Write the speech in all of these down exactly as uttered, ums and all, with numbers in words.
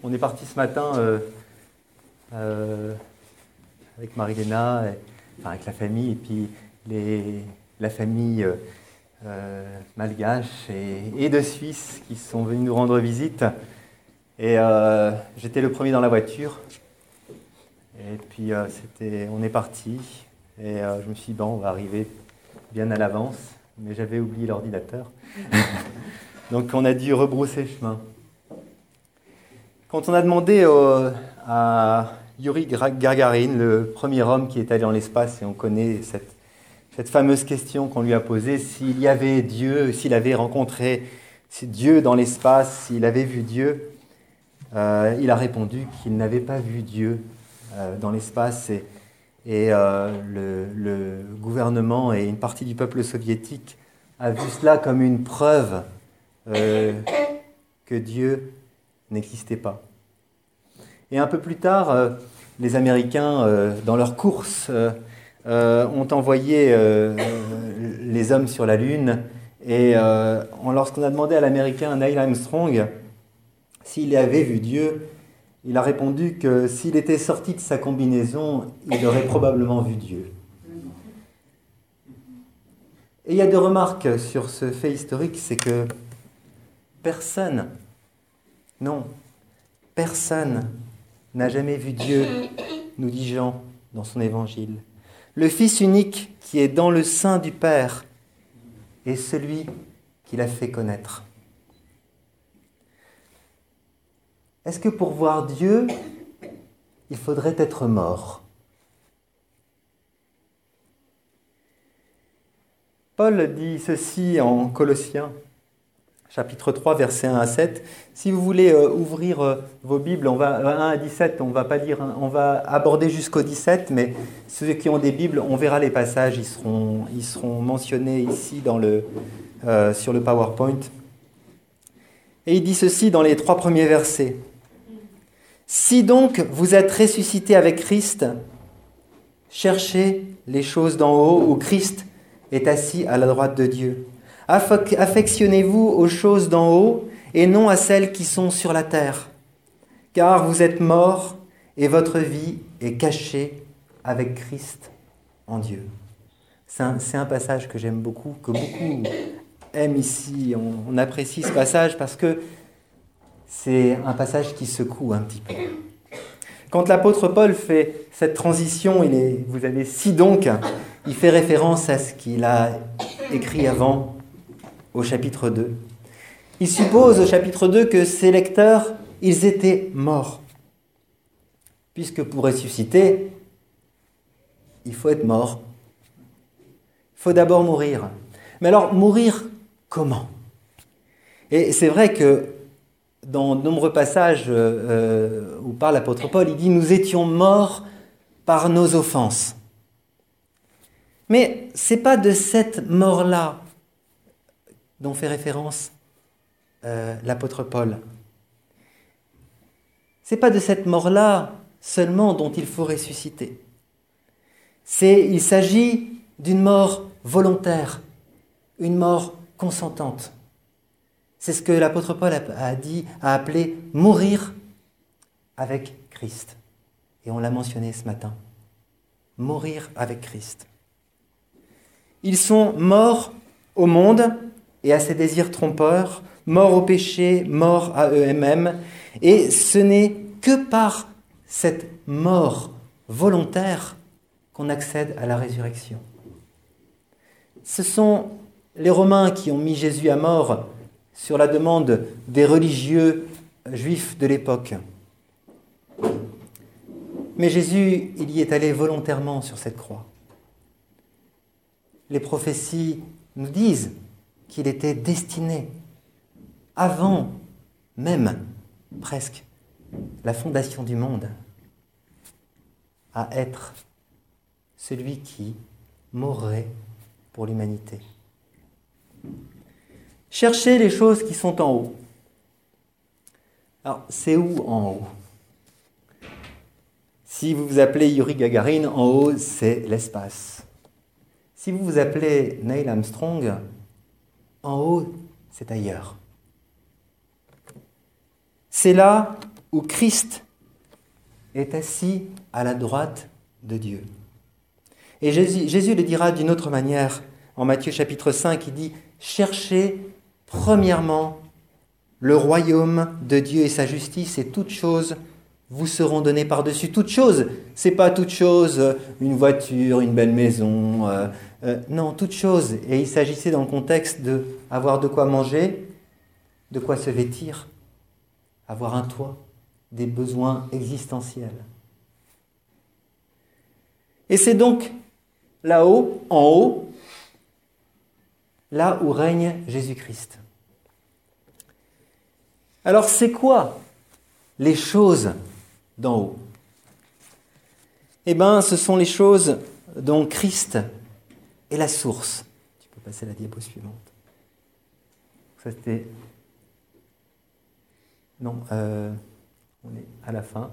on est parti ce matin euh, euh, avec Marie-Léna, et, enfin avec la famille, et puis les, la famille euh, euh, malgache et, et de Suisse qui sont venus nous rendre visite. Et euh, j'étais le premier dans la voiture. Et puis euh, c'était, on est parti. Et euh, je me suis dit, bon, on va arriver bien à l'avance. Mais j'avais oublié l'ordinateur. Donc on a dû rebrousser chemin. Quand on a demandé au, à Yuri Gagarin, le premier homme qui est allé dans l'espace, et on connaît cette, cette fameuse question qu'on lui a posée, s'il y avait Dieu, s'il avait rencontré Dieu dans l'espace, s'il avait vu Dieu, euh, il a répondu qu'il n'avait pas vu Dieu euh, dans l'espace. Et, et euh, le, le gouvernement et une partie du peuple soviétique a vu cela comme une preuve euh, que Dieu n'existait pas. Et un peu plus tard, euh, les Américains, euh, dans leur course, euh, euh, ont envoyé euh, les hommes sur la Lune. Et euh, lorsqu'on a demandé à l'Américain Neil Armstrong s'il avait vu Dieu, il a répondu que s'il était sorti de sa combinaison, il aurait probablement vu Dieu. Et il y a deux remarques sur ce fait historique, c'est que personne, non, personne n'a jamais vu Dieu, nous dit Jean dans son évangile. Le Fils unique qui est dans le sein du Père est celui qui l'a fait connaître. Est-ce que pour voir Dieu, il faudrait être mort ? Paul dit ceci en Colossiens, chapitre trois, versets un à sept. Si vous voulez euh, ouvrir euh, vos Bibles, on va, un à dix-sept, on va pas lire, on va aborder jusqu'au dix-sept, mais ceux qui ont des Bibles, on verra les passages, ils seront, ils seront mentionnés ici dans le, euh, sur le PowerPoint. Et il dit ceci dans les trois premiers versets. Si donc vous êtes ressuscités avec Christ, cherchez les choses d'en haut où Christ est assis à la droite de Dieu. Affectionnez-vous aux choses d'en haut et non à celles qui sont sur la terre, car vous êtes morts et votre vie est cachée avec Christ en Dieu. C'est un, c'est un passage que j'aime beaucoup, que beaucoup aiment ici. On, on apprécie ce passage parce que c'est un passage qui secoue un petit peu. Quand l'apôtre Paul fait cette transition, il est, vous avez si donc, il fait référence à ce qu'il a écrit avant au chapitre deux. Il suppose au chapitre deux que ces lecteurs, ils étaient morts. Puisque pour ressusciter, il faut être mort. Il faut d'abord mourir. Mais alors, mourir comment ? Et c'est vrai que dans de nombreux passages euh, où parle l'apôtre Paul, il dit « Nous étions morts par nos offenses ». Mais ce n'est pas de cette mort-là dont fait référence euh, l'apôtre Paul. Ce n'est pas de cette mort-là seulement dont il faut ressusciter. C'est, il s'agit d'une mort volontaire, une mort consentante. C'est ce que l'apôtre Paul a dit, a appelé « mourir avec Christ ». Et on l'a mentionné ce matin. Mourir avec Christ. Ils sont morts au monde et à ses désirs trompeurs, morts au péché, morts à eux-mêmes. Et ce n'est que par cette mort volontaire qu'on accède à la résurrection. Ce sont les Romains qui ont mis Jésus à mort sur la demande des religieux juifs de l'époque. Mais Jésus, il y est allé volontairement sur cette croix. Les prophéties nous disent qu'il était destiné, avant même, presque, la fondation du monde, à être celui qui mourrait pour l'humanité. Cherchez les choses qui sont en haut. Alors, c'est où en haut ? Si vous vous appelez Yuri Gagarin, en haut, c'est l'espace. Si vous vous appelez Neil Armstrong, en haut, c'est ailleurs. C'est là où Christ est assis à la droite de Dieu. Et Jésus, Jésus le dira d'une autre manière. En Matthieu chapitre cinq, il dit « Cherchez premièrement le royaume de Dieu et sa justice, et toutes choses vous seront données par-dessus. » Toutes choses, ce n'est pas toute chose, une voiture, une belle maison. Euh, euh, non, toutes choses. Et il s'agissait dans le contexte d'avoir de quoi manger, de quoi se vêtir, avoir un toit, des besoins existentiels. Et c'est donc là-haut, en haut, là où règne Jésus-Christ. Alors c'est quoi les choses d'en haut? Eh bien, ce sont les choses dont Christ est la source. Tu peux passer à la diapo suivante. Ça c'était... Non, euh, on est à la fin.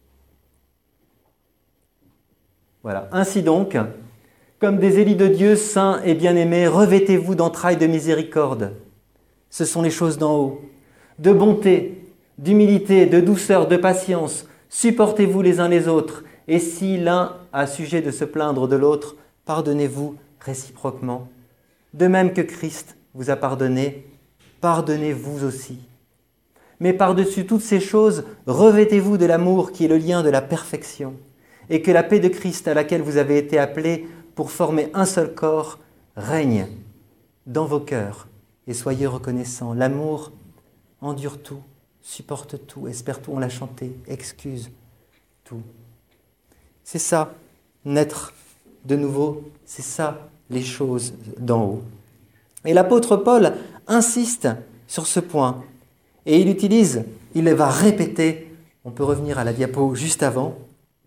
Voilà. Ainsi donc, comme des élus de Dieu, saints et bien-aimés, revêtez-vous d'entrailles de miséricorde. Ce sont les choses d'en haut. De bonté, d'humilité, de douceur, de patience. Supportez-vous les uns les autres. Et si l'un a sujet de se plaindre de l'autre, pardonnez-vous réciproquement. De même que Christ vous a pardonné, pardonnez-vous aussi. Mais par-dessus toutes ces choses, revêtez-vous de l'amour qui est le lien de la perfection. Et que la paix de Christ à laquelle vous avez été appelés pour former un seul corps règne dans vos cœurs. Et soyez reconnaissants. L'amour endure tout, supporte tout, espère tout, on l'a chanté, excuse tout. C'est ça, naître de nouveau, c'est ça, les choses d'en haut. Et l'apôtre Paul insiste sur ce point. Et il utilise, il va répéter, on peut revenir à la diapo juste avant.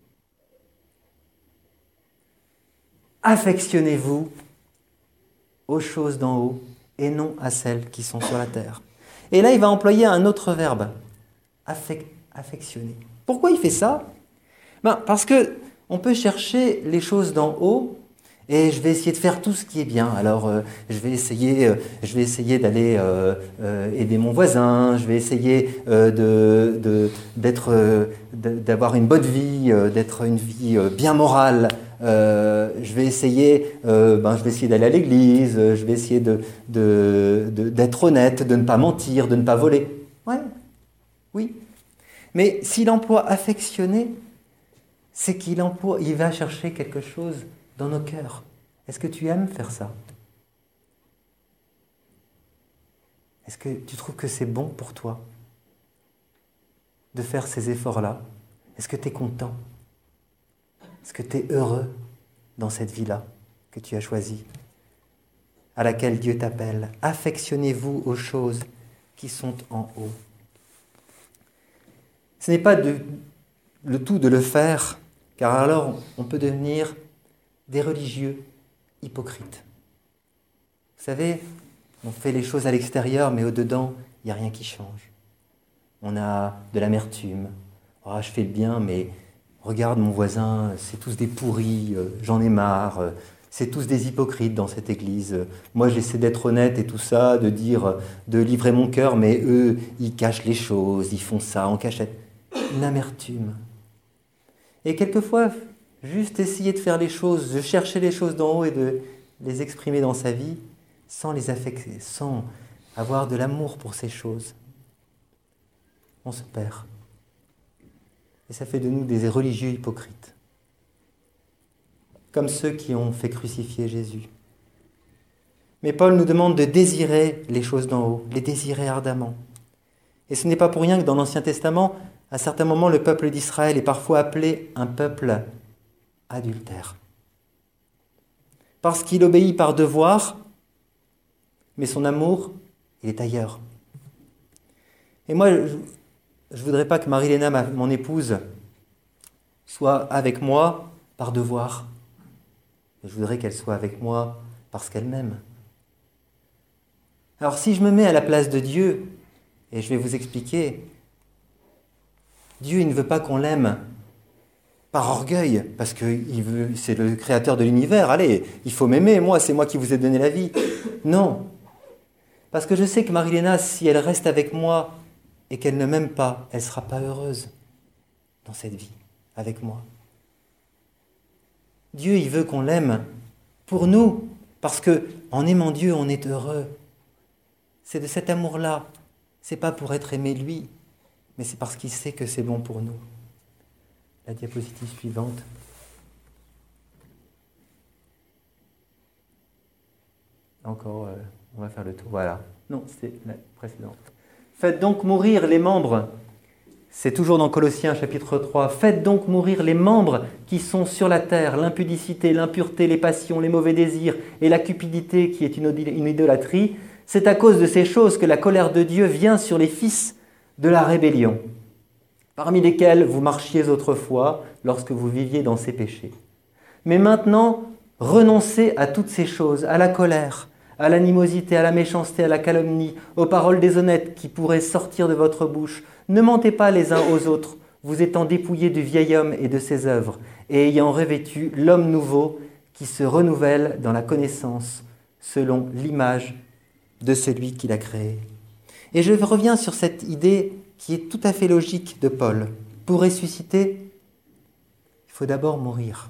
Affectionnez-vous aux choses d'en haut et non à celles qui sont sur la terre. Et là, il va employer un autre verbe, affec- affectionner. Pourquoi il fait ça? Ben, parce que on peut chercher les choses d'en haut et je vais essayer de faire tout ce qui est bien. Alors, euh, je vais essayer, euh, je vais essayer d'aller euh, euh, aider mon voisin, je vais essayer euh, de, de, d'être, euh, d'avoir une bonne vie, euh, d'être une vie euh, bien morale. Euh, je vais essayer, euh, ben, je vais essayer d'aller à l'église, euh, je vais essayer de, de, de, d'être honnête, de ne pas mentir, de ne pas voler. Ouais, oui. Mais s'il emploie affectionner, c'est qu'il emploie, il va chercher quelque chose dans nos cœurs. Est-ce que tu aimes faire ça? Est-ce que tu trouves que c'est bon pour toi de faire ces efforts-là? Est-ce que tu es content? Est-ce que tu es heureux dans cette vie-là que tu as choisie, à laquelle Dieu t'appelle? Affectionnez-vous aux choses qui sont en haut. Ce n'est pas de, le tout de le faire, car alors on peut devenir des religieux hypocrites. Vous savez, on fait les choses à l'extérieur, mais au-dedans, il n'y a rien qui change. On a de l'amertume. Oh, je fais le bien, mais regarde mon voisin, c'est tous des pourris, euh, j'en ai marre, euh, c'est tous des hypocrites dans cette église. Euh, moi, j'essaie d'être honnête et tout ça, de dire, euh, de livrer mon cœur, mais eux, ils cachent les choses, ils font ça en cachette. Une amertume. Et quelquefois, juste essayer de faire les choses, de chercher les choses d'en haut et de les exprimer dans sa vie, sans les affecter, sans avoir de l'amour pour ces choses, on se perd. Et ça fait de nous des religieux hypocrites, comme ceux qui ont fait crucifier Jésus. Mais Paul nous demande de désirer les choses d'en haut, les désirer ardemment. Et ce n'est pas pour rien que dans l'Ancien Testament, à certains moments, le peuple d'Israël est parfois appelé un peuple adultère. Parce qu'il obéit par devoir, mais son amour, il est ailleurs. Et moi, je ne voudrais pas que Marie-Léna, ma, mon épouse, soit avec moi par devoir. Je voudrais qu'elle soit avec moi parce qu'elle m'aime. Alors si je me mets à la place de Dieu, et je vais vous expliquer, Dieu il ne veut pas qu'on l'aime par orgueil, parce que il veut, c'est le créateur de l'univers, allez, il faut m'aimer, moi, c'est moi qui vous ai donné la vie. Non, parce que je sais que Marie-Léna, si elle reste avec moi et qu'elle ne m'aime pas, elle ne sera pas heureuse dans cette vie avec moi. Dieu, il veut qu'on l'aime pour nous, parce que en aimant Dieu, on est heureux. C'est de cet amour-là. C'est pas pour être aimé lui, mais c'est parce qu'il sait que c'est bon pour nous. La diapositive suivante. Encore, euh, on va faire le tour. Voilà. Non, c'est la précédente. Faites donc mourir les membres. C'est toujours dans Colossiens chapitre trois. Faites donc mourir les membres qui sont sur la terre, l'impudicité, l'impureté, les passions, les mauvais désirs et la cupidité qui est une, une idolâtrie. C'est à cause de ces choses que la colère de Dieu vient sur les fils de la rébellion, parmi lesquels vous marchiez autrefois lorsque vous viviez dans ces péchés. Mais maintenant, renoncez à toutes ces choses, à la colère, à l'animosité, à la méchanceté, à la calomnie, aux paroles déshonnêtes qui pourraient sortir de votre bouche. Ne mentez pas les uns aux autres, vous étant dépouillés du vieil homme et de ses œuvres, et ayant revêtu l'homme nouveau qui se renouvelle dans la connaissance selon l'image de celui qui l'a créé. Et je reviens sur cette idée qui est tout à fait logique de Paul. Pour ressusciter, il faut d'abord mourir.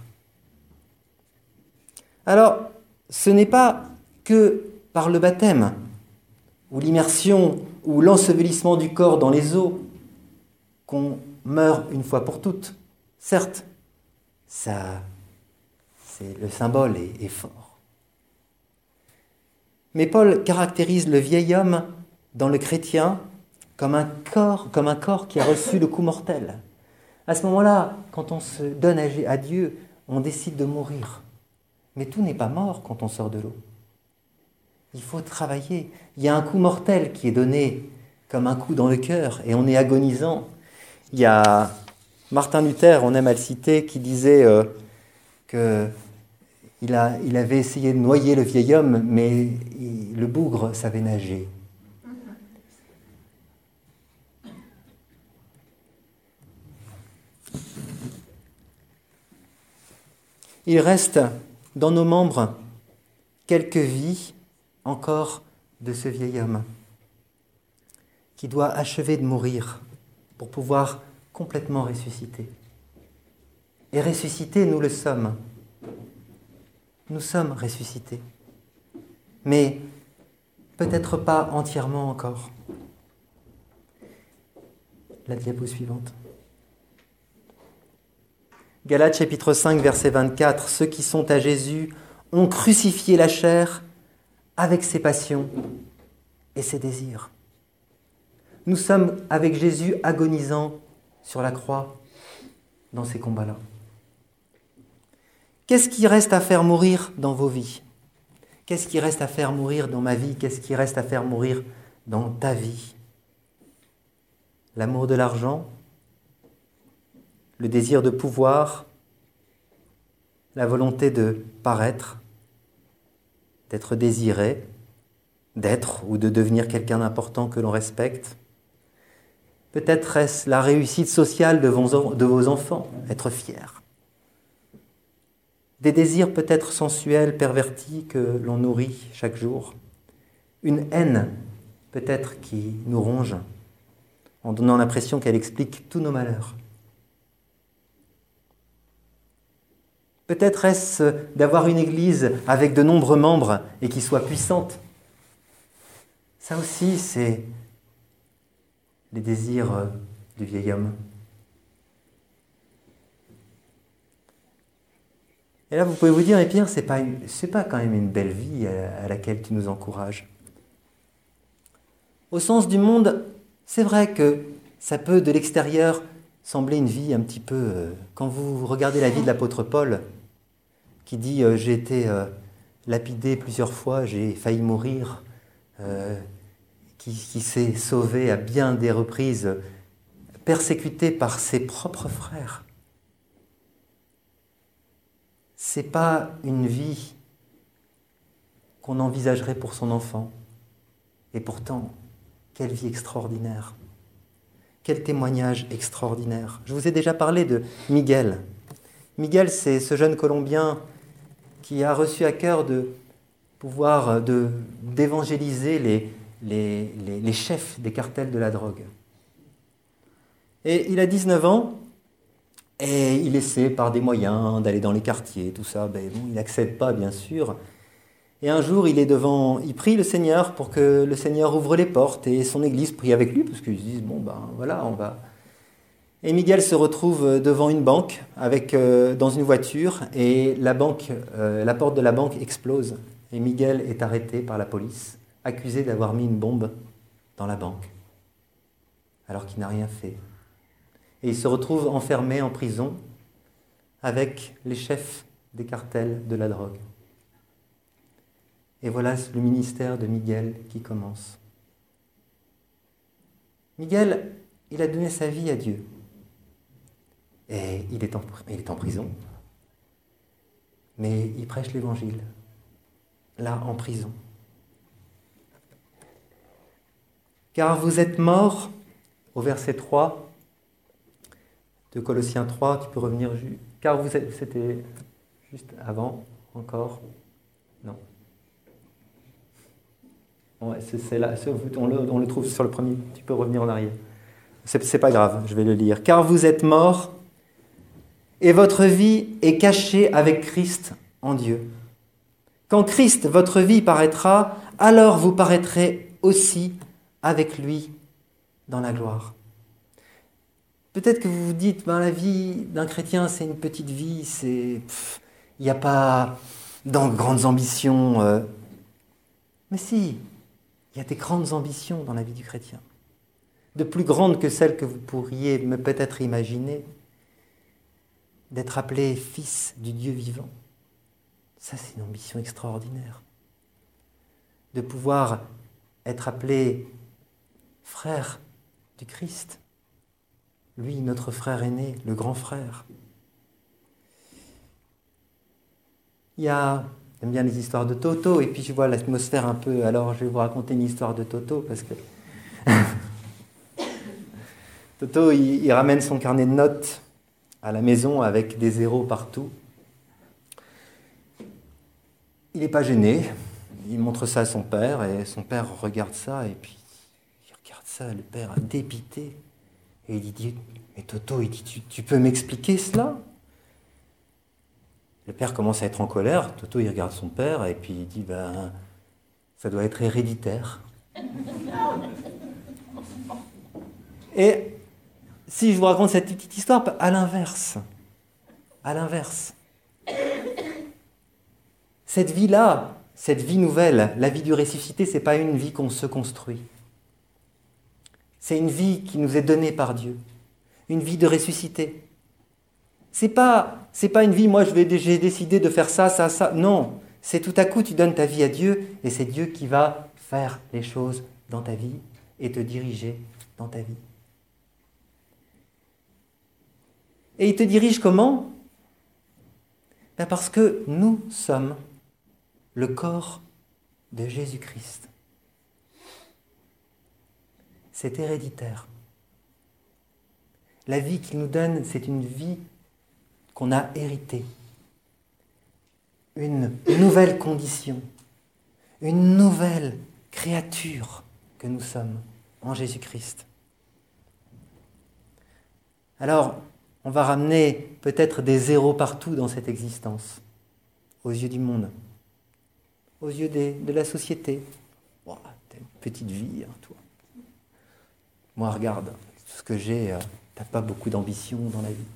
Alors, ce n'est pas que par le baptême, ou l'immersion, ou l'ensevelissement du corps dans les eaux, qu'on meurt une fois pour toutes. Certes, ça, c'est, le symbole est, est fort. Mais Paul caractérise le vieil homme dans le chrétien comme un corps, comme un corps qui a reçu le coup mortel. À ce moment-là, quand on se donne à Dieu, on décide de mourir. Mais tout n'est pas mort quand on sort de l'eau. Il faut travailler. Il y a un coup mortel qui est donné comme un coup dans le cœur et on est agonisant. Il y a Martin Luther, on aime à le citer, qui disait euh, qu'il a, il avait essayé de noyer le vieil homme, mais il, le bougre savait nager. Il reste dans nos membres quelques vies encore de ce vieil homme qui doit achever de mourir pour pouvoir complètement ressusciter. Et ressusciter, nous le sommes. Nous sommes ressuscités. Mais peut-être pas entièrement encore. La diapo suivante. Galates chapitre cinq, verset vingt-quatre. Ceux qui sont à Jésus ont crucifié la chair avec ses passions et ses désirs. Nous sommes avec Jésus agonisant sur la croix dans ces combats-là. Qu'est-ce qui reste à faire mourir dans vos vies ? Qu'est-ce qui reste à faire mourir dans ma vie ? Qu'est-ce qui reste à faire mourir dans ta vie ? L'amour de l'argent, le désir de pouvoir, la volonté de paraître, d'être désiré, d'être ou de devenir quelqu'un d'important que l'on respecte. Peut-être est-ce la réussite sociale de vos, de vos enfants, être fier. Des désirs peut-être sensuels, pervertis que l'on nourrit chaque jour. Une haine peut-être qui nous ronge en donnant l'impression qu'elle explique tous nos malheurs. Peut-être est-ce d'avoir une église avec de nombreux membres et qui soit puissante. Ça aussi, c'est les désirs du vieil homme. Et là, vous pouvez vous dire, mais Pierre, c'est pas, une, c'est pas quand même une belle vie à, à laquelle tu nous encourages. Au sens du monde, c'est vrai que ça peut, de l'extérieur, sembler une vie un petit peu... Euh, quand vous regardez la vie de l'apôtre Paul, qui dit euh, « j'ai été euh, lapidé plusieurs fois, j'ai failli mourir euh, », qui, qui s'est sauvé à bien des reprises, persécuté par ses propres frères. C'est pas une vie qu'on envisagerait pour son enfant. Et pourtant, quelle vie extraordinaire. Quel témoignage extraordinaire. Je vous ai déjà parlé de Miguel. Miguel, c'est ce jeune Colombien qui a reçu à cœur de pouvoir de, d'évangéliser les, les, les, les chefs des cartels de la drogue. Et il a dix-neuf ans, et il essaie par des moyens d'aller dans les quartiers, tout ça. Ben, bon, il n'accède pas, bien sûr. Et un jour, il est devant, il prie le Seigneur pour que le Seigneur ouvre les portes, et son église prie avec lui, parce qu'ils se disent, bon ben voilà, on va... Et Miguel se retrouve devant une banque, avec, euh, dans une voiture, et la, banque, euh, la porte de la banque explose. Et Miguel est arrêté par la police, accusé d'avoir mis une bombe dans la banque, alors qu'il n'a rien fait. Et il se retrouve enfermé en prison avec les chefs des cartels de la drogue. Et voilà le ministère de Miguel qui commence. Miguel, il a donné sa vie à Dieu. Et il est en, il est en prison. Mais il prêche l'Évangile, là, en prison. Car vous êtes morts, au verset trois de Colossiens trois, tu peux revenir, car vous êtes, c'était juste avant, encore, non. Ouais, c'est, c'est là, on, le, on le trouve sur le premier, tu peux revenir en arrière. C'est, c'est pas grave, je vais le lire. Car vous êtes morts, et votre vie est cachée avec Christ en Dieu. Quand Christ, votre vie, paraîtra, alors vous paraîtrez aussi avec lui dans la gloire. Peut-être que vous vous dites, ben, la vie d'un chrétien, c'est une petite vie, c'est, il n'y a pas de grandes ambitions. Euh. Mais si, il y a des grandes ambitions dans la vie du chrétien, de plus grandes que celles que vous pourriez me peut-être imaginer, d'être appelé fils du Dieu vivant. Ça, c'est une ambition extraordinaire. De pouvoir être appelé frère du Christ. Lui, notre frère aîné, le grand frère. Il y a, j'aime bien les histoires de Toto, et puis je vois l'atmosphère un peu, alors je vais vous raconter une histoire de Toto, parce que Toto, il, il ramène son carnet de notes à la maison avec des zéros partout. Il n'est pas gêné, il montre ça à son père, et son père regarde ça, et puis il regarde ça, le père dépité, et il dit, mais Toto, il dit, tu, tu peux m'expliquer cela? Le père commence à être en colère, Toto il regarde son père, et puis il dit, ben, ça doit être héréditaire. Et si je vous raconte cette petite histoire, à l'inverse, à l'inverse, cette vie-là, cette vie nouvelle, la vie du ressuscité, ce n'est pas une vie qu'on se construit. C'est une vie qui nous est donnée par Dieu, une vie de ressuscité. C'est pas, c'est pas une vie, moi je vais, j'ai décidé de faire ça, ça, ça. Non, c'est tout à coup tu donnes ta vie à Dieu et c'est Dieu qui va faire les choses dans ta vie et te diriger dans ta vie. Et il te dirige comment? Ben parce que nous sommes le corps de Jésus-Christ. C'est héréditaire. La vie qu'il nous donne, c'est une vie qu'on a héritée. Une nouvelle condition, une nouvelle créature que nous sommes en Jésus-Christ. Alors, on va ramener peut-être des zéros partout dans cette existence, aux yeux du monde, aux yeux des, de la société. Oh, t'as une petite vie, hein, toi. Moi, regarde, tout ce que j'ai, euh, t'as pas beaucoup d'ambition dans la vie.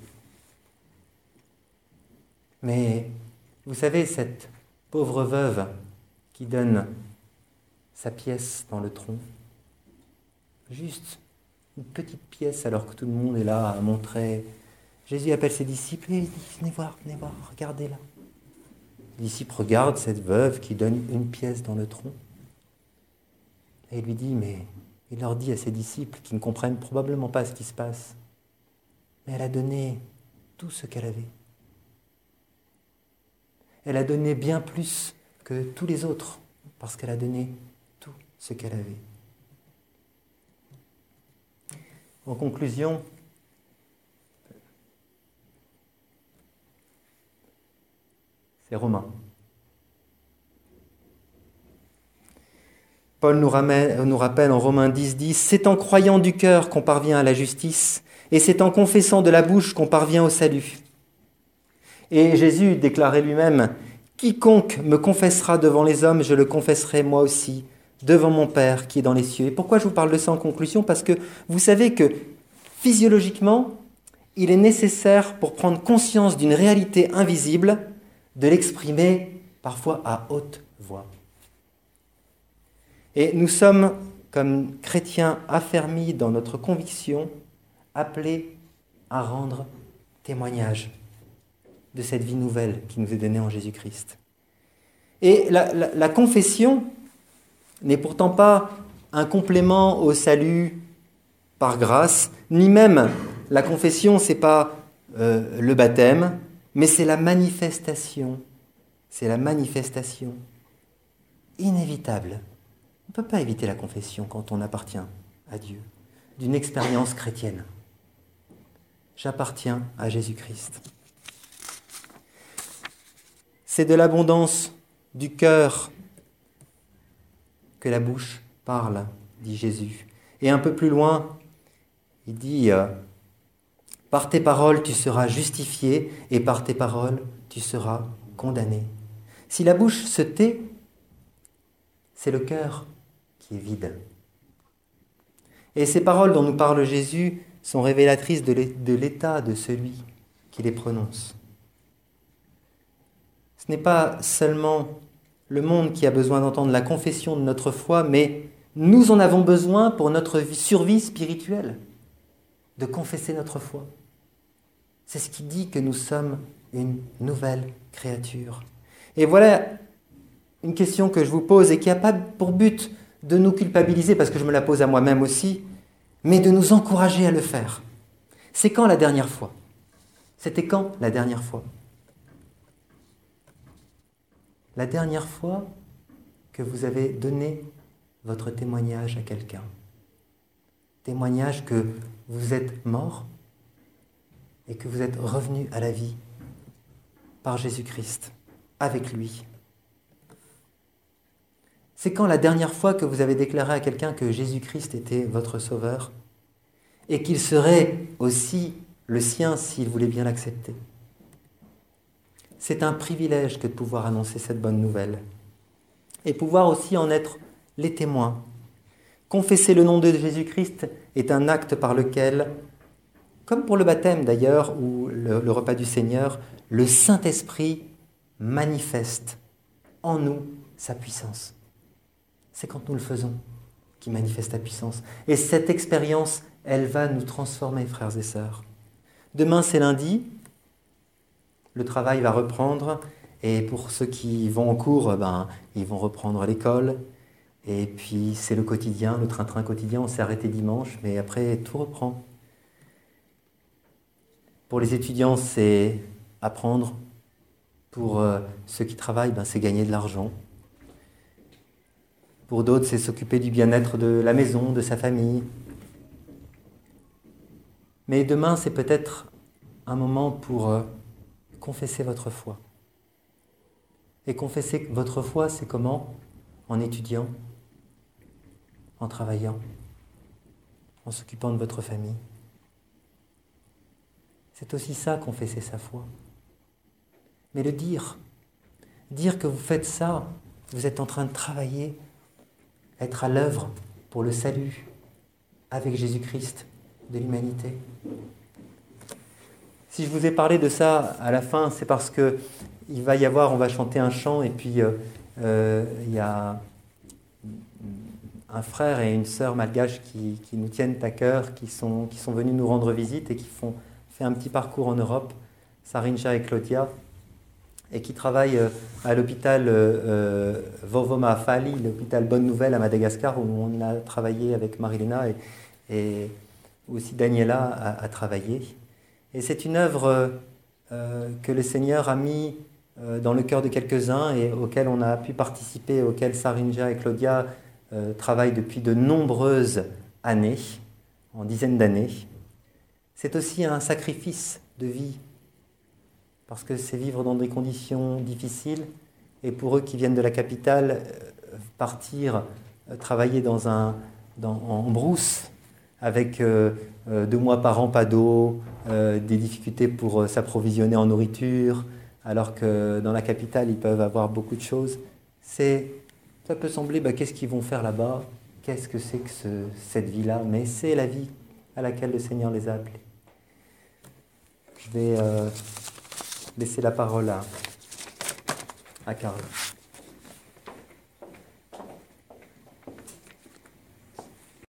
Mais, vous savez, cette pauvre veuve qui donne sa pièce dans le tronc, juste une petite pièce alors que tout le monde est là à montrer. Jésus appelle ses disciples et il dit, venez voir, venez voir, regardez-la. Les disciples regardent cette veuve qui donne une pièce dans le tronc. Et il lui dit, mais il leur dit à ses disciples qui ne comprennent probablement pas ce qui se passe, mais elle a donné tout ce qu'elle avait. Elle a donné bien plus que tous les autres, parce qu'elle a donné tout ce qu'elle avait. En conclusion, c'est Romain. Paul nous, ramène, nous rappelle en Romains dix, dix, c'est en croyant du cœur qu'on parvient à la justice Et c'est en confessant de la bouche qu'on parvient au salut. Et Jésus déclarait lui-même, « Quiconque me confessera devant les hommes, je le confesserai moi aussi, devant mon Père qui est dans les cieux. » Et pourquoi je vous parle de ça en conclusion ? Parce que vous savez que physiologiquement, il est nécessaire pour prendre conscience d'une réalité invisible, de l'exprimer parfois à haute voix. Et nous sommes, comme chrétiens affermis dans notre conviction, appelés à rendre témoignage de cette vie nouvelle qui nous est donnée en Jésus-Christ. Et la, la, la confession n'est pourtant pas un complément au salut par grâce, ni même la confession, ce n'est pas euh, le baptême, mais c'est la manifestation, c'est la manifestation inévitable. On ne peut pas éviter la confession quand on appartient à Dieu, d'une expérience chrétienne. J'appartiens à Jésus-Christ. C'est de l'abondance du cœur que la bouche parle, dit Jésus. Et un peu plus loin, il dit euh, « Par tes paroles, tu seras justifié, et par tes paroles, tu seras condamné. » Si la bouche se tait, c'est le cœur qui est vide. Et ces paroles dont nous parle Jésus sont révélatrices de l'état de celui qui les prononce. Ce n'est pas seulement le monde qui a besoin d'entendre la confession de notre foi, mais nous en avons besoin pour notre survie spirituelle, de confesser notre foi. C'est ce qui dit que nous sommes une nouvelle créature. Et voilà une question que je vous pose et qui n'a pas pour but de nous culpabiliser, parce que je me la pose à moi-même aussi, mais de nous encourager à le faire. C'est quand la dernière fois ? C'était quand la dernière fois ? La dernière fois que vous avez donné votre témoignage à quelqu'un. Témoignage que vous êtes mort et que vous êtes revenu à la vie par Jésus-Christ, avec lui. C'est quand la dernière fois que vous avez déclaré à quelqu'un que Jésus-Christ était votre sauveur et qu'il serait aussi le sien s'il voulait bien l'accepter. C'est un privilège que de pouvoir annoncer cette bonne nouvelle et pouvoir aussi en être les témoins. Confesser le nom de Jésus-Christ est un acte par lequel, comme pour le baptême d'ailleurs ou le, le repas du Seigneur, le Saint-Esprit manifeste en nous sa puissance. C'est quand nous le faisons qu'il manifeste sa puissance. Et cette expérience, elle va nous transformer, frères et sœurs. Demain, c'est lundi. Le travail va reprendre. Et pour ceux qui vont en cours, ben, ils vont reprendre l'école. Et puis, c'est le quotidien, le train-train quotidien. On s'est arrêté dimanche, mais après, tout reprend. Pour les étudiants, c'est apprendre. Pour euh, ceux qui travaillent, ben, c'est gagner de l'argent. Pour d'autres, c'est s'occuper du bien-être de la maison, de sa famille. Mais demain, c'est peut-être un moment pour euh, confesser votre foi. Et confesser votre foi, c'est comment ? En étudiant, en travaillant, en s'occupant de votre famille. C'est aussi ça, confesser sa foi. Mais le dire, dire que vous faites ça, vous êtes en train de travailler, être à l'œuvre pour le salut avec Jésus-Christ de l'humanité. Si je vous ai parlé de ça à la fin, c'est parce que il va y avoir, on va chanter un chant et puis euh, euh, il y a un frère et une sœur malgaches qui, qui nous tiennent à cœur, qui sont, qui sont venus nous rendre visite et qui font fait un petit parcours en Europe, Sarinja et Claudia, et qui travaillent à l'hôpital euh, Vovoma Afali, l'hôpital Bonne Nouvelle à Madagascar, où on a travaillé avec Marilena et, et aussi Daniela a, a travaillé. Et c'est une œuvre euh, que le Seigneur a mis euh, dans le cœur de quelques-uns et auquel on a pu participer, auquel Sarinja et Claudia euh, travaillent depuis de nombreuses années, en dizaines d'années. C'est aussi un sacrifice de vie, parce que c'est vivre dans des conditions difficiles, et pour eux qui viennent de la capitale, partir travailler dans un, dans, en brousse, avec euh, euh, deux mois par an pas d'eau, euh, des difficultés pour euh, s'approvisionner en nourriture, alors que dans la capitale, ils peuvent avoir beaucoup de choses. C'est, ça peut sembler, bah, qu'est-ce qu'ils vont faire là-bas? Qu'est-ce que c'est que ce, cette vie-là? Mais c'est la vie à laquelle le Seigneur les a appelés. Je vais euh, laisser la parole à, à Carl.